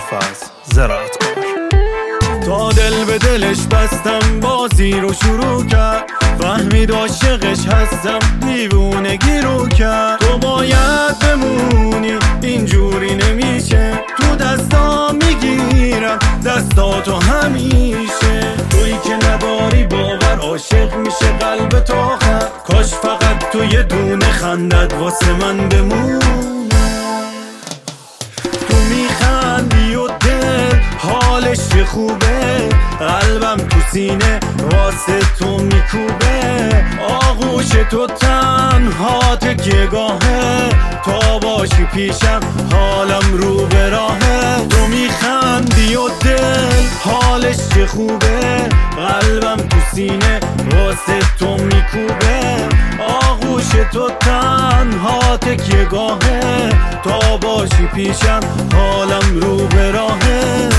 ابوالفضل زراعتکار. تا دل به دلش بستم بازی رو شروع کرد، فهمید عاشقش هستم دیوونگی رو کرد. تو باید بمونی اینجوری نمیشه، تو دستا میگیرم دستاتو همیشه. تویی که نداری باور عاشق میشه قلب تو آخر، کاش فقط تو یه دونه خندت واسه من بمونه. تو میخندی و دل حالش خوبه، قلبم تو سینه واسه تو میکوبه. آغوش تو تنها تکیه‌گاهه، تا باشی پیشم حالم رو به راهه. تو میخندی و دل حالش خوبه، قلبم تو سینه واسه تو میکوبه. آغوش تو تنها تکیه‌گاهه، تا باشی پیشم حالم رو به راهه.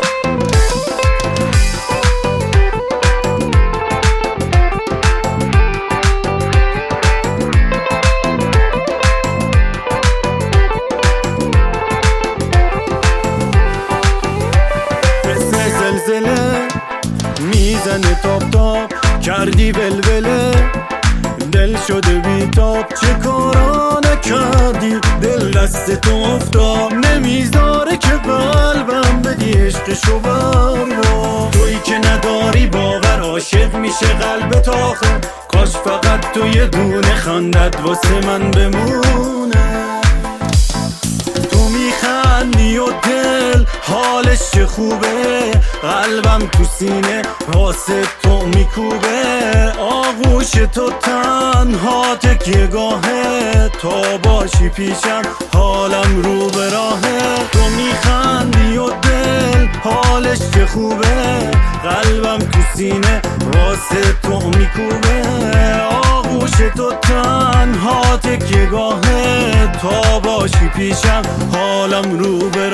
زلزله میزنه تاب تاب، کردی ولوله دل شده بیتاب. چه کارا نکردی دل دست تو افتاد، نمیذاره که قلبم بدی عشقشو بروا. تویی که نداری باور عاشق میشه قلب تا آخر، کاش فقط تو یه دونه خندت واسه من بمونه. تو میخندی و دل حالش خوبه، قلبم تو سینه واسه تو میکوبه. آغوش تو تنها تکیه‌گاهه، تا باشی پیشم حالم رو به راهه. تو میخندی و دل حالش خوبه، قلبم تو سینه واسه تو میکوبه. آغوش تو تنها تکیه‌گاهه، تا باشی پیشم حالم رو به